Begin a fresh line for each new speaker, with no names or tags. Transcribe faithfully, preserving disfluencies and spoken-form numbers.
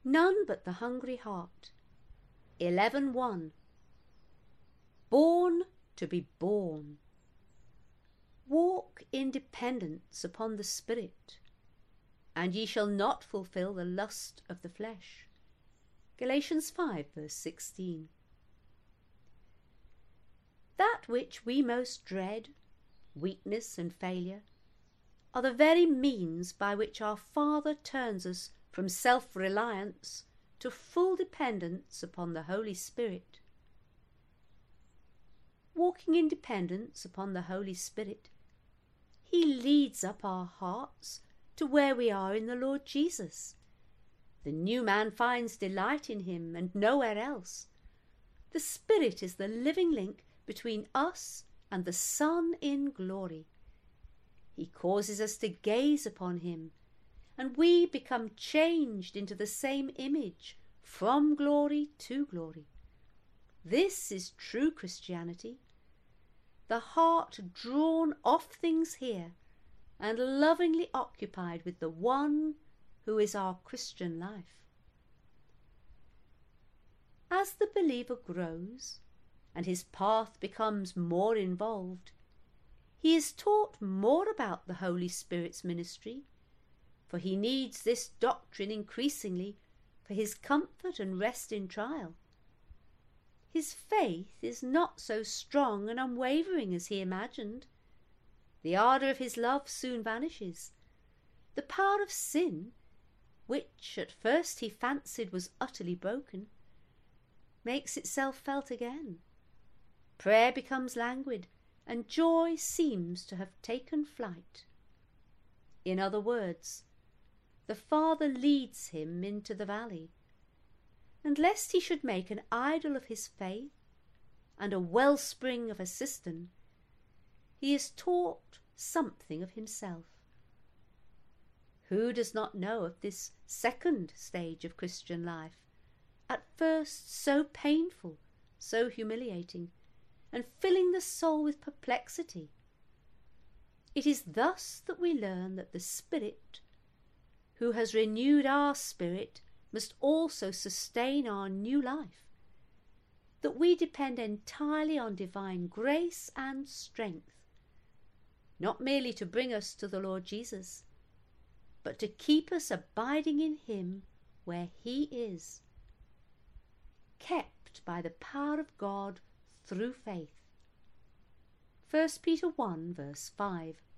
None but the hungry heart. eleven one. Born to be born. Walk in dependence upon the Spirit, and ye shall not fulfil the lust of the flesh. Galatians five verse sixteen. That which we most dread, weakness and failure, are the very means by which our Father turns us from self-reliance to full dependence upon the Holy Spirit. Walking in dependence upon the Holy Spirit, he leads up our hearts to where we are in the Lord Jesus. The new man finds delight in him and nowhere else. The Spirit is the living link between us and the Son in glory. He causes us to gaze upon him, and we become changed into the same image from glory to glory. This is true Christianity, the heart drawn off things here and lovingly occupied with the one who is our Christian life. As the believer grows and his path becomes more involved, he is taught more about the Holy Spirit's ministry, for he needs this doctrine increasingly for his comfort and rest in trial. His faith is not so strong and unwavering as he imagined. The ardour of his love soon vanishes. The power of sin, which at first he fancied was utterly broken, makes itself felt again. Prayer becomes languid, and joy seems to have taken flight. In other words, the Father leads him into the valley, and lest he should make an idol of his faith and a wellspring of a cistern, he is taught something of himself. Who does not know of this second stage of Christian life, at first so painful, so humiliating, and filling the soul with perplexity? It is thus that we learn that the Spirit, who has renewed our spirit, must also sustain our new life, that we depend entirely on divine grace and strength, not merely to bring us to the Lord Jesus, but to keep us abiding in him where he is, kept by the power of God through faith. First Peter one verse five.